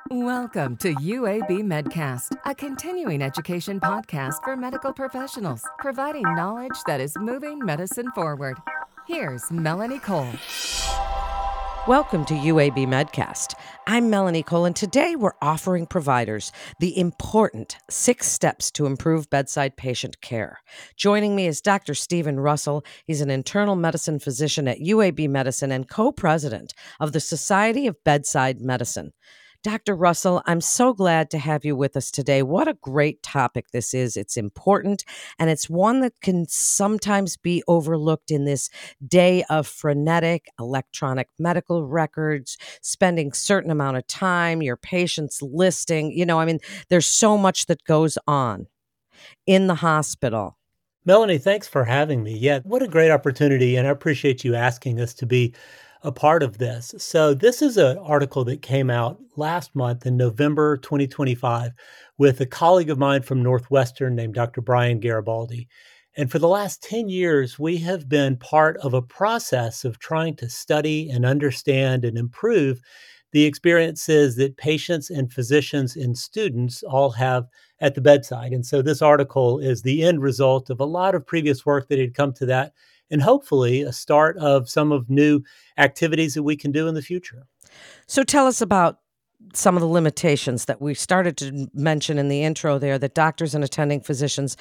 Welcome to UAB Medcast, a continuing education podcast for medical professionals, providing knowledge that is moving medicine forward. Here's Melanie Cole. Welcome to UAB Medcast. I'm Melanie Cole, and today we're offering providers the important 6 steps to improve bedside patient care. Joining me is Dr. Stephen Russell. He's an internal medicine physician at UAB Medicine and co-president of the Society of Bedside Medicine. Dr. Russell, I'm so glad to have you with us today. What a great topic this is. It's important, and it's one that can sometimes be overlooked in this day of frenetic electronic medical records, spending certain amount of time, your patient's listing. There's so much that goes on in the hospital. Melanie, thanks for having me. Yeah, what a great opportunity, and I appreciate you asking us to be a part of this. So, this is an article that came out last month in November 2025 with a colleague of mine from Northwestern named Dr. Brian Garibaldi. And for the last 10 years, we have been part of a process of trying to study and understand and improve the experiences that patients and physicians and students all have at the bedside. And so this article is the end result of a lot of previous work that had come to that, and hopefully a start of some of new activities that we can do in the future. So tell us about some of the limitations that we started to mention in the intro there that doctors and attending physicians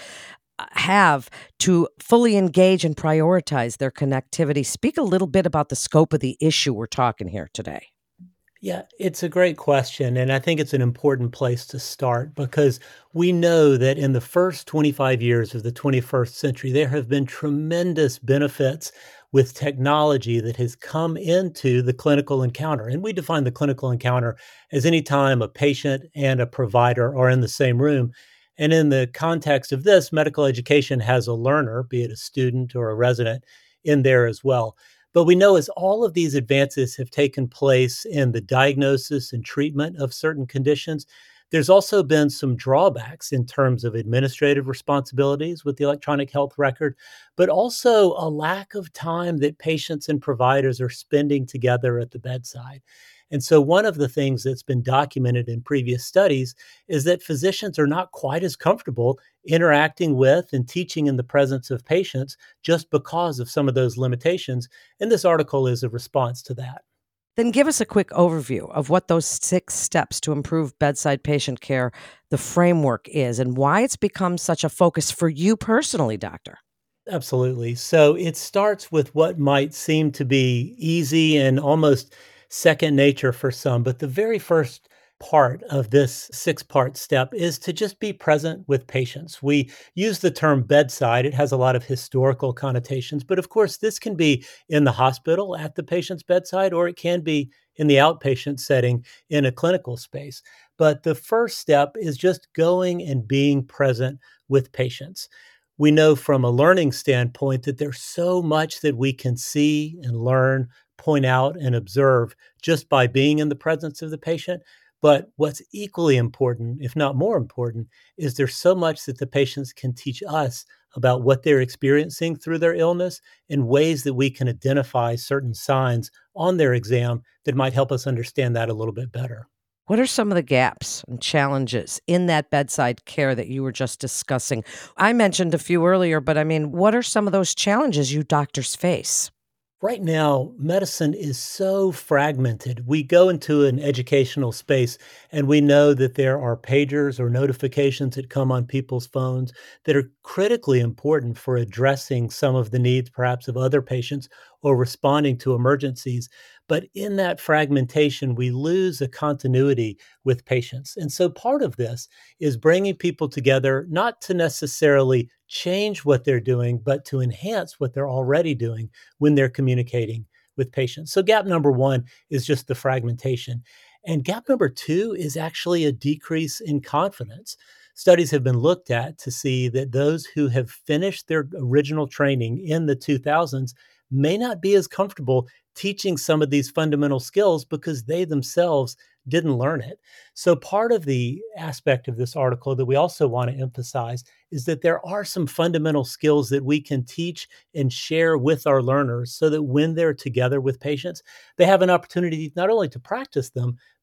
have to fully engage and prioritize their connectivity. Speak a little bit about the scope of the issue we're talking here today. Yeah, it's a great question. And I think it's an important place to start because we know that in the first 25 years of the 21st century, there have been tremendous benefits with technology that has come into the clinical encounter. And we define the clinical encounter as any time a patient and a provider are in the same room. And in the context of this, medical education has a learner, be it a student or a resident, in there as well. But we know as all of these advances have taken place in the diagnosis and treatment of certain conditions, there's also been some drawbacks in terms of administrative responsibilities with the electronic health record, but also a lack of time that patients and providers are spending together at the bedside. And so, one of the things that's been documented in previous studies is that physicians are not quite as comfortable interacting with and teaching in the presence of patients just because of some of those limitations. And this article is a response to that. Then give us a quick overview of what those 6 steps to improve bedside patient care, the framework is, and why it's become such a focus for you personally, doctor. Absolutely. So it starts with what might seem to be easy and almost second nature for some. But the very first part of this 6 part step is to just be present with patients. We use the term bedside, it has a lot of historical connotations. But of course, this can be in the hospital at the patient's bedside, or it can be in the outpatient setting in a clinical space. But the first step is just going and being present with patients. We know from a learning standpoint that there's so much that we can see and learn, point out and observe just by being in the presence of the patient. But what's equally important, if not more important, is there's so much that the patients can teach us about what they're experiencing through their illness and ways that we can identify certain signs on their exam that might help us understand that a little bit better. What are some of the gaps and challenges in that bedside care that you were just discussing? I mentioned a few earlier, but what are some of those challenges you doctors face? Right now, medicine is so fragmented. We go into an educational space and we know that there are pagers or notifications that come on people's phones that are critically important for addressing some of the needs, perhaps, of other patients or responding to emergencies. But in that fragmentation, we lose a continuity with patients. And so part of this is bringing people together, not to necessarily change what they're doing, but to enhance what they're already doing when they're communicating with patients. So, gap number one is just the fragmentation. And gap number two is actually a decrease in confidence. Studies have been looked at to see that those who have finished their original training in the 2000s may not be as comfortable teaching some of these fundamental skills because they themselves didn't learn it. So, part of the aspect of this article that we also want to emphasize is that there are some fundamental skills that we can teach and share with our learners so that when they're together with patients, they have an opportunity not only to practice them,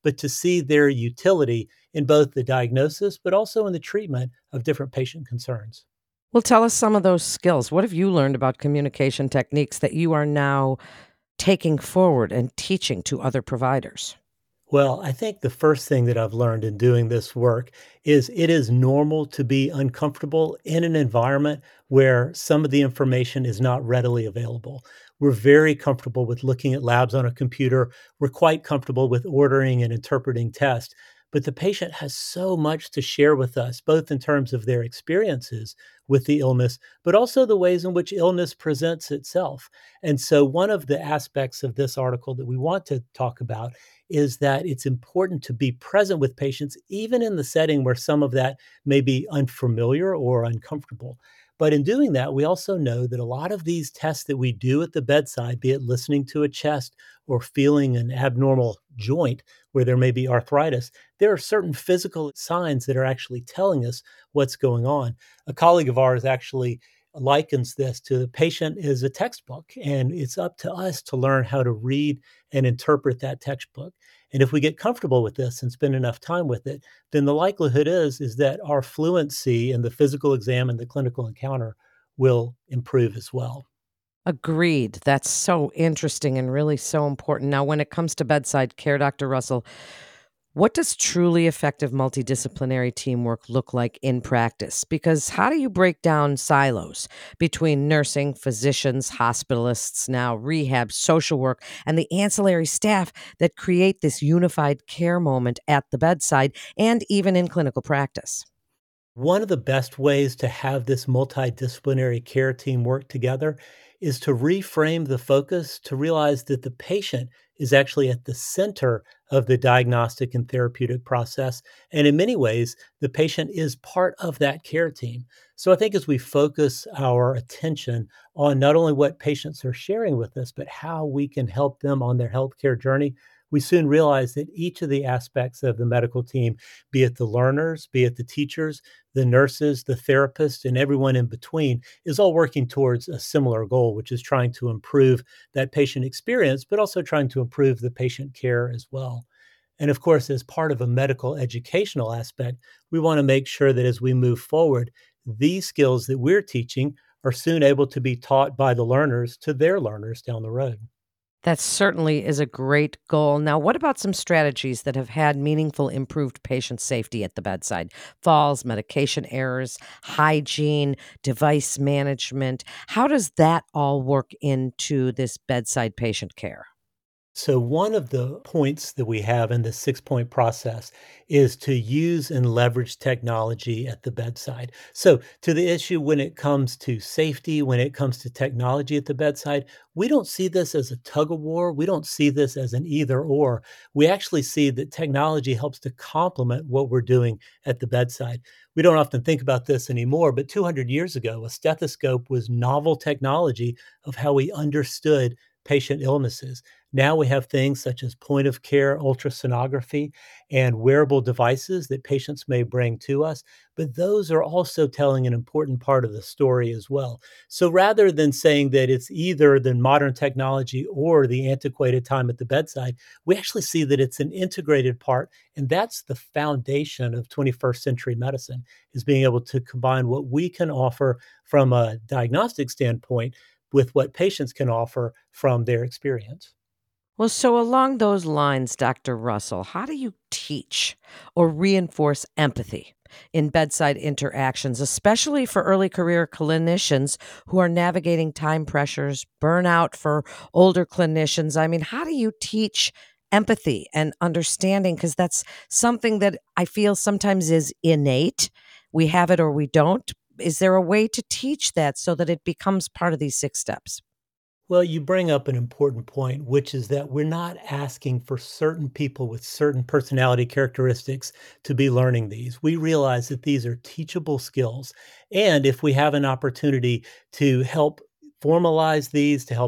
but to see their utility in both the diagnosis, but also in the treatment of different patient concerns. Well, tell us some of those skills. What have you learned about communication techniques that you are now taking forward and teaching to other providers? Well, I think the first thing that I've learned in doing this work is it is normal to be uncomfortable in an environment where some of the information is not readily available. We're very comfortable with looking at labs on a computer. We're quite comfortable with ordering and interpreting tests. But the patient has so much to share with us, both in terms of their experiences with the illness, but also the ways in which illness presents itself. And so, one of the aspects of this article that we want to talk about is that it's important to be present with patients, even in the setting where some of that may be unfamiliar or uncomfortable. But in doing that, we also know that a lot of these tests that we do at the bedside, be it listening to a chest or feeling an abnormal joint where there may be arthritis, there are certain physical signs that are actually telling us what's going on. A colleague of ours actually likens this to the patient is a textbook, and it's up to us to learn how to read and interpret that textbook. And if we get comfortable with this and spend enough time with it, then the likelihood is that our fluency in the physical exam and the clinical encounter will improve as well. Agreed. That's so interesting and really so important. Now, when it comes to bedside care, Dr. Russell, what does truly effective multidisciplinary teamwork look like in practice? Because how do you break down silos between nursing, physicians, hospitalists, now rehab, social work, and the ancillary staff that create this unified care moment at the bedside and even in clinical practice? One of the best ways to have this multidisciplinary care team work together is to reframe the focus to realize that the patient is actually at the center of the diagnostic and therapeutic process. And in many ways, the patient is part of that care team. So I think as we focus our attention on not only what patients are sharing with us, but how we can help them on their healthcare journey, we soon realize that each of the aspects of the medical team, be it the learners, be it the teachers, the nurses, the therapists, and everyone in between, is all working towards a similar goal, which is trying to improve that patient experience, but also trying to improve the patient care as well. And of course, as part of a medical educational aspect, we want to make sure that as we move forward, these skills that we're teaching are soon able to be taught by the learners to their learners down the road. That certainly is a great goal. Now, what about some strategies that have had meaningful improved patient safety at the bedside? Falls, medication errors, hygiene, device management. How does that all work into this bedside patient care? So, one of the points that we have in the 6 point process is to use and leverage technology at the bedside. So, to the issue when it comes to safety, when it comes to technology at the bedside, we don't see this as a tug of war. We don't see this as an either or. We actually see that technology helps to complement what we're doing at the bedside. We don't often think about this anymore, but 200 years ago, a stethoscope was novel technology of how we understood patient illnesses. Now we have things such as point of care ultrasonography and wearable devices that patients may bring to us, but those are also telling an important part of the story as well. So rather than saying that it's either the modern technology or the antiquated time at the bedside, we actually see that it's an integrated part. And that's the foundation of 21st century medicine, is being able to combine what we can offer from a diagnostic standpoint with what patients can offer from their experience. Well, so along those lines, Dr. Russell, how do you teach or reinforce empathy in bedside interactions, especially for early career clinicians who are navigating time pressures, burnout for older clinicians? I mean, how do you teach empathy and understanding? Because that's something that I feel sometimes is innate. We have it or we don't. Is there a way to teach that so that it becomes part of these 6 steps? Well, you bring up an important point, which is that we're not asking for certain people with certain personality characteristics to be learning these. We realize that these are teachable skills. And if we have an opportunity to help formalize these, to help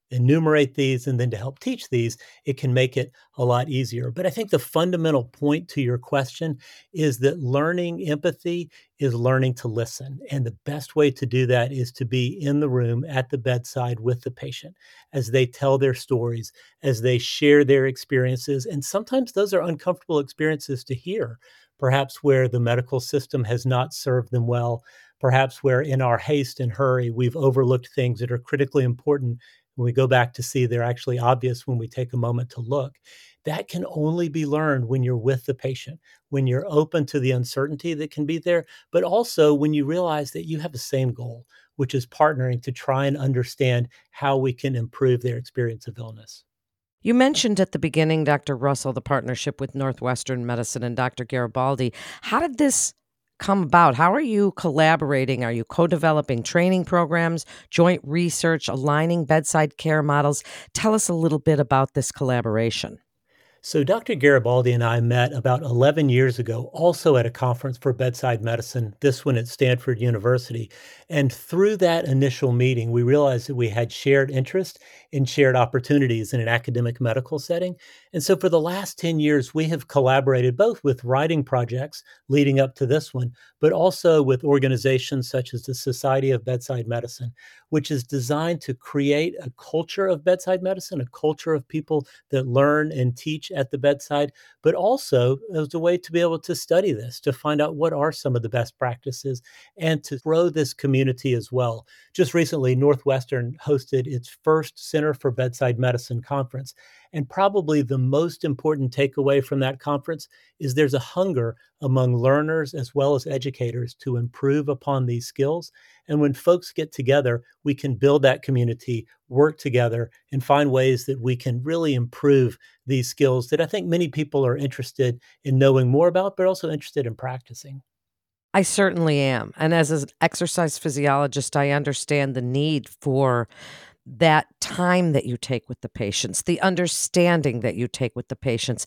enumerate these and then to help teach these, it can make it a lot easier. But I think the fundamental point to your question is that learning empathy is learning to listen. And the best way to do that is to be in the room at the bedside with the patient as they tell their stories, as they share their experiences. And sometimes those are uncomfortable experiences to hear, perhaps where the medical system has not served them well, perhaps where in our haste and hurry, we've overlooked things that are critically important. When we go back to see, they're actually obvious when we take a moment to look. That can only be learned when you're with the patient, when you're open to the uncertainty that can be there, but also when you realize that you have the same goal, which is partnering to try and understand how we can improve their experience of illness. You mentioned at the beginning, Dr. Russell, the partnership with Northwestern Medicine and Dr. Garibaldi. How did this come about? How are you collaborating? Are you co developing training programs, joint research, aligning bedside care models? Tell us a little bit about this collaboration. So, Dr. Garibaldi and I met about 11 years ago, also at a conference for bedside medicine, this one at Stanford University. And through that initial meeting, we realized that we had shared interest and shared opportunities in an academic medical setting. And so, for the last 10 years, we have collaborated both with writing projects leading up to this one, but also with organizations such as the Society of Bedside Medicine, which is designed to create a culture of bedside medicine, a culture of people that learn and teach at the bedside, but also as a way to be able to study this, to find out what are some of the best practices and to grow this community as well. Just recently, Northwestern hosted its first Center for Bedside Medicine conference. And probably the most important takeaway from that conference is there's a hunger among learners as well as educators to improve upon these skills. And when folks get together, we can build that community, work together, and find ways that we can really improve these skills that I think many people are interested in knowing more about, but also interested in practicing. I certainly am. And as an exercise physiologist, I understand the need for that time that you take with the patients, the understanding that you take with the patients.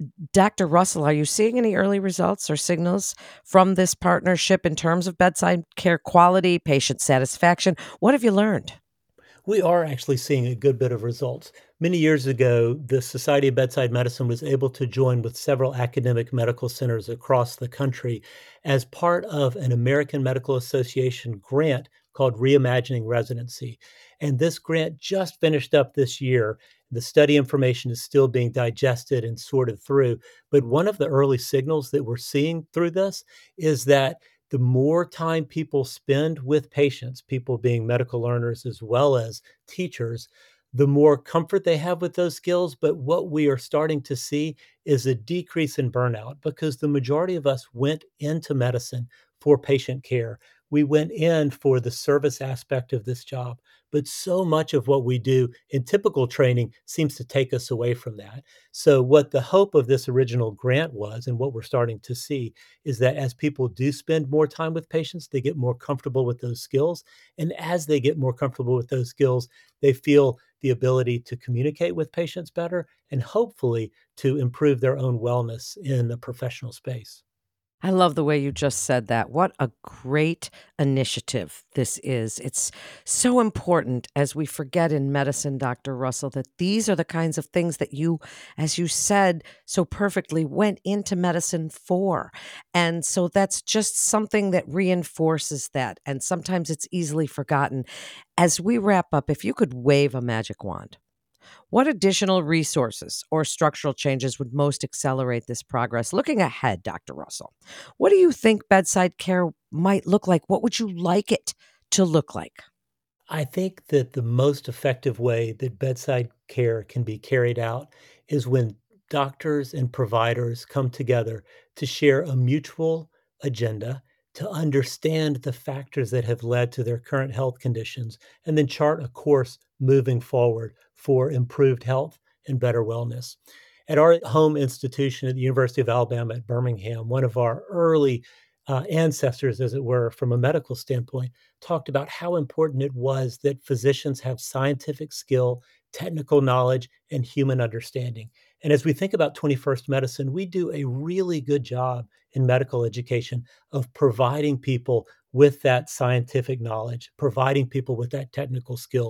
Dr. Russell, are you seeing any early results or signals from this partnership in terms of bedside care quality, patient satisfaction? What have you learned? We are actually seeing a good bit of results. Many years ago, the Society of Bedside Medicine was able to join with several academic medical centers across the country as part of an American Medical Association grant called Reimagining Residency. And this grant just finished up this year. The study information is still being digested and sorted through. But one of the early signals that we're seeing through this is that the more time people spend with patients, people being medical learners as well as teachers, the more comfort they have with those skills. But what we are starting to see is a decrease in burnout because the majority of us went into medicine for patient care. We went in for the service aspect of this job. But so much of what we do in typical training seems to take us away from that. So, what the hope of this original grant was, and what we're starting to see, is that as people do spend more time with patients, they get more comfortable with those skills. And as they get more comfortable with those skills, they feel the ability to communicate with patients better and hopefully to improve their own wellness in a professional space. I love the way you just said that. What a great initiative this is. It's so important as we forget in medicine, Dr. Russell, that these are the kinds of things that you, as you said so perfectly, went into medicine for. And so that's just something that reinforces that. And sometimes it's easily forgotten. As we wrap up, if you could wave a magic wand, what additional resources or structural changes would most accelerate this progress? Looking ahead, Dr. Russell, what do you think bedside care might look like? What would you like it to look like? I think that the most effective way that bedside care can be carried out is when doctors and providers come together to share a mutual agenda, to understand the factors that have led to their current health conditions, and then chart a course moving forward for improved health and better wellness. At our home institution at the University of Alabama at Birmingham, one of our early ancestors, as it were, from a medical standpoint, talked about how important it was that physicians have scientific skill, technical knowledge, and human understanding. And as we think about 21st medicine, we do a really good job in medical education of providing people with that scientific knowledge, providing people with that technical skill.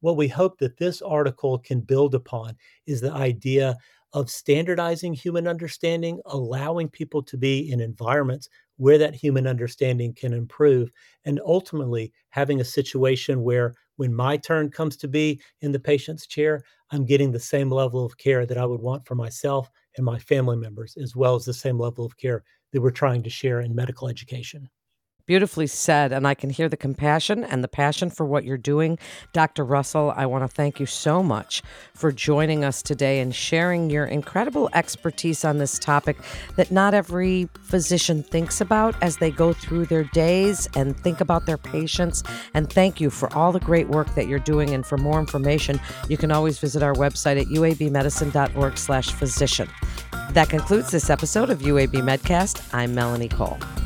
what we hope that this article can build upon is the idea of standardizing human understanding, allowing people to be in environments where that human understanding can improve, and ultimately having a situation where when my turn comes to be in the patient's chair, I'm getting the same level of care that I would want for myself and my family members, as well as the same level of care that we're trying to share in medical education. Beautifully said, and I can hear the compassion and the passion for what you're doing. Dr. Russell, I want to thank you so much for joining us today and sharing your incredible expertise on this topic that not every physician thinks about as they go through their days and think about their patients. And thank you for all the great work that you're doing. And for more information, you can always visit our website at uabmedicine.org/physician. That concludes this episode of UAB Medcast. I'm Melanie Cole.